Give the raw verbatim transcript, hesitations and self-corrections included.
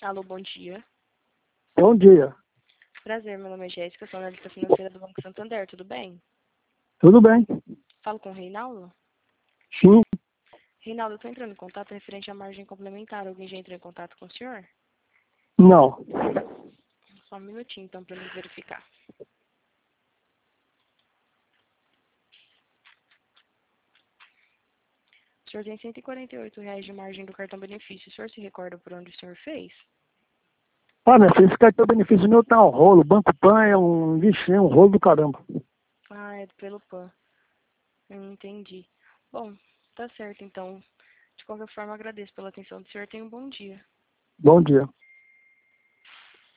Alô, bom dia. Bom dia. Prazer, meu nome é Jéssica, sou analista financeira do Banco Santander, tudo bem? Tudo bem? Falo com o Reinaldo? Sim. Reinaldo, eu estou entrando em contato referente à margem complementar. Alguém já entrou em contato com o senhor? Não. Só um minutinho, então, para me verificar. O senhor tem cento e quarenta e oito reais de margem do cartão benefício. O senhor se recorda por onde o senhor fez? Ah, minha filha, esse cartão benefício meu tá um rolo. O Banco Pan é um, vixe, é um rolo do caramba. Ah, é pelo Pan. Eu entendi. Bom, tá certo, então. De qualquer forma, agradeço pela atenção do senhor. Tenha um bom dia. Bom dia.